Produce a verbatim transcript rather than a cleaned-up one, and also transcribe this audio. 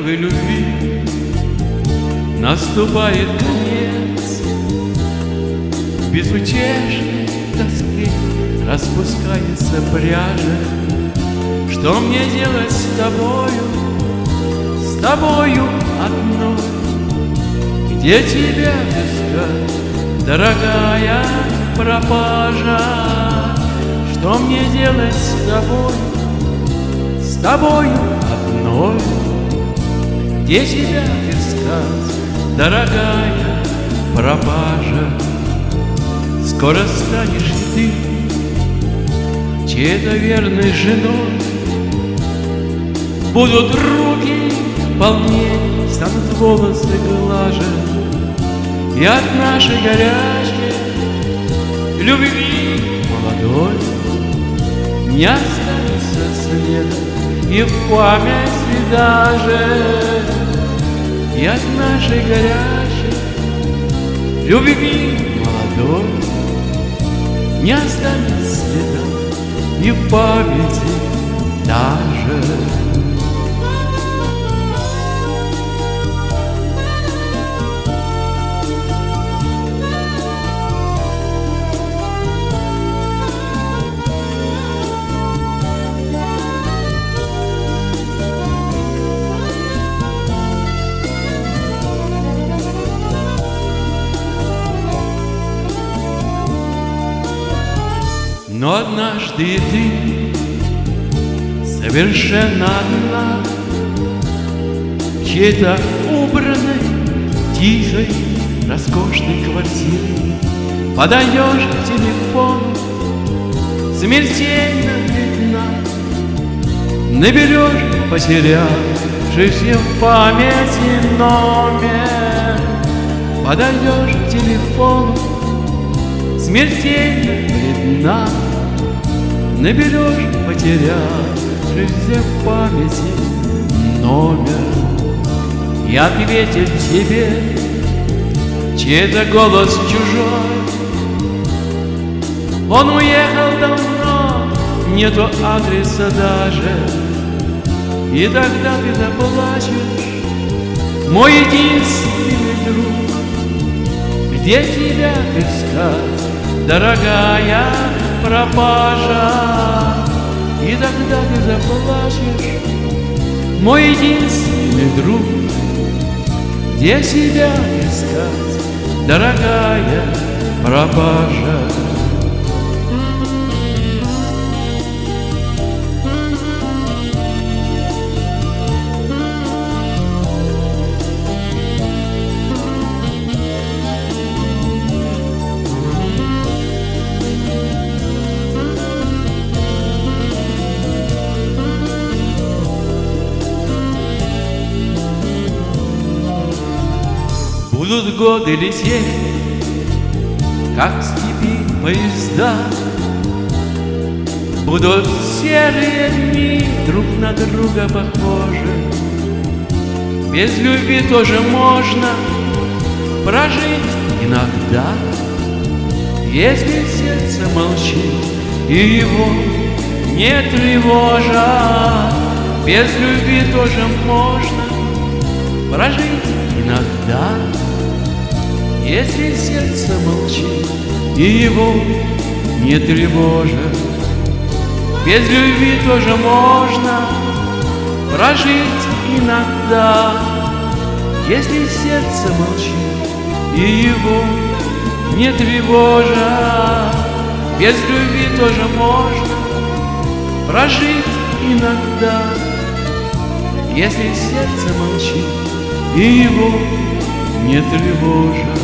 первой любви наступает конец. В безутешной тоске распускается пряжа. Что мне делать с тобою, с тобою одной? Где тебя искать, дорогая пропажа? Что мне делать с тобой, с тобою одной? Где тебя искать, дорогая пропажа? Скоро станешь ты чьей-то верной женой. Будут руки полнее, станут волосы глаже, и от нашей горячей любви молодой не останется следа, и в памяти даже. И от нашей горячей любви молодой не останется следа, и в памяти даже. Но однажды и ты совершенно одна в чьей-то убранной, тихой, роскошной квартире подойдешь к телефону, смертельно бедна, наберешь потерявшийся в памяти номер. Подойдешь к телефону, смертельно бедна, наберешь потерявшийся в памяти номер. И ответит тебе чей-то голос чужой: он уехал давно, нету адреса даже. И тогда ты заплачешь, мой единственный друг, где тебя искать, дорогая пропажа? И тогда ты заплачешь, мой единственный друг, где себя искать, дорогая пропажа? Будут годы лететь, как в степи поезда, будут серые дни друг на друга похожи. Без любви тоже можно прожить иногда, если сердце молчит и его не тревожат. Без любви тоже можно прожить иногда, если сердце молчит и его не тревожит. Без любви тоже можно прожить иногда, если сердце молчит и его не тревожит. Без любви тоже можно прожить иногда, если сердце молчит и его не тревожит.